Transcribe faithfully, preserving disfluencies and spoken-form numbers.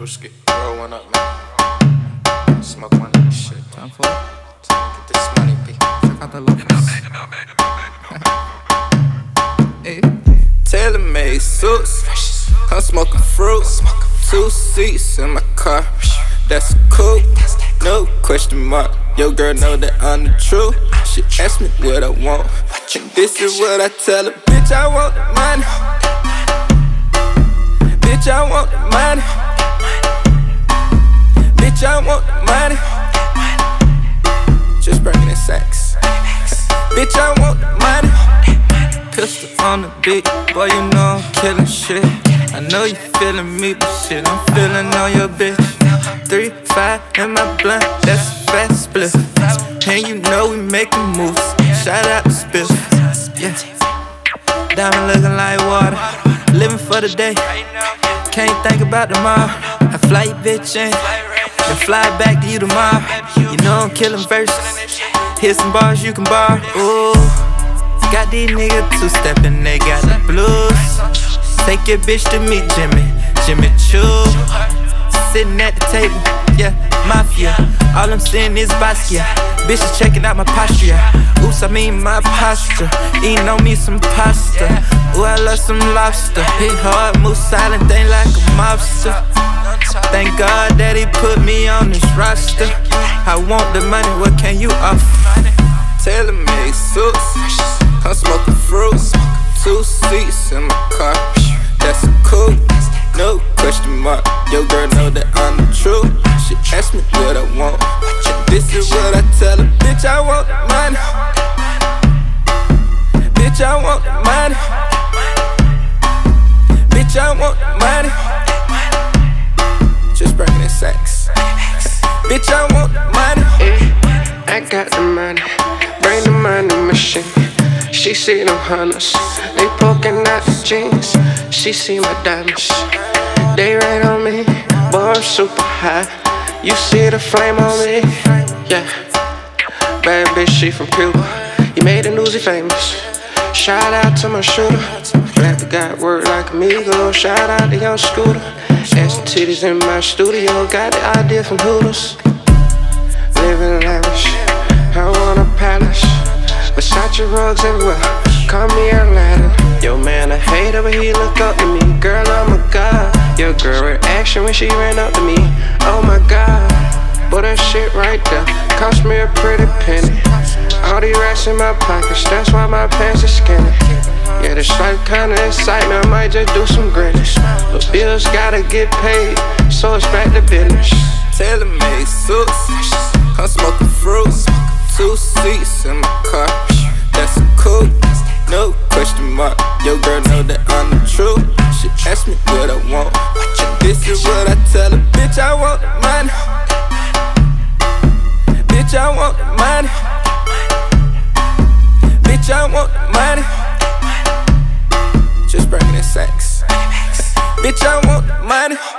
Brewski, roll one up, man. Smoke one of this shit. Time for it. Time to get this money, B. Check out the locals. Hey. Tailor-made suits, I'm smoking fruit. Two seats in my car, that's cool. No question mark, your girl know that I'm the truth. She asked me what I want, and this is what I tell her. Bitch, I want the money. Bitch, I want the money. Bitch, I want the money. Just bringing in sex. Bitch, I want the money. Pistol on the beat, boy, you know I'm killing shit. I know you feeling me, but shit, I'm feeling on your bitch. Three, five in my blunt, that's a fat split. And you know we making moves, shout out to Spiff. Yeah, diamond looking like water, living for the day, can't think about tomorrow. I fly your bitch in, then fly back to you tomorrow. You know I'm killing verses, here's some bars you can borrow. Ooh, got these niggas two-stepping, they got the blues. Take your bitch to meet Jimmy, Jimmy Choo. Sitting at the table, yeah, mafia. All I'm seeing is Basquiat. Bitches checking out my posture, yeah. Oops, I mean my posture. Eating on me some pasta. Ooh, I love some lobster. Hit hard, move silent, ain't like a mobster. Thank God that he put me on this roster. I want the money, what can you offer? Tailor-made suits, I'm smoking fruits. Two seats in my car, that's cool. No question mark, your girl know that I'm the truth. She asked me what I want, and this is what I tell her. Bitch, I want the money. Bitch, I want the money. Bitch, I want the money. Just bringing in sex. Bitch, I want the money. Yeah, I got the money. Bring the money machine. She see them hunters, they poking out the jeans. She see my diamonds, they right on me. Boy, I'm super high, you see the flame on me. Yeah, bad bitch, she from Cuba. You made the newsy famous. Shout out to my shooter. Glad to God work like amigo. Shout out to young Scooter. Ass and titties in my studio. Got the idea from Hooters. Living lavish, I want a palace. Versace rugs everywhere, call me Aladdin. Yo man a hater but he look up to me. Girl, I'm a god. Your girl reaction when she ran up to me. Oh my god, boy that shit right there cost me a pretty penny. All these rats in my pockets, that's why my pants are skinny. Yeah, this life kinda excitement, I might just do some grinning. But bills gotta get paid, so it's back to business. Tailor-made suits, I'm smoking fruits. Two seats in my car, that's cool. No question mark, your girl know that I'm the truth. She asked me what I want, and this is what I tell her. Bitch, I want the money. Bitch, I want the money. Bitch, I want the money. Just bringing in sex. Bitch, I want the money.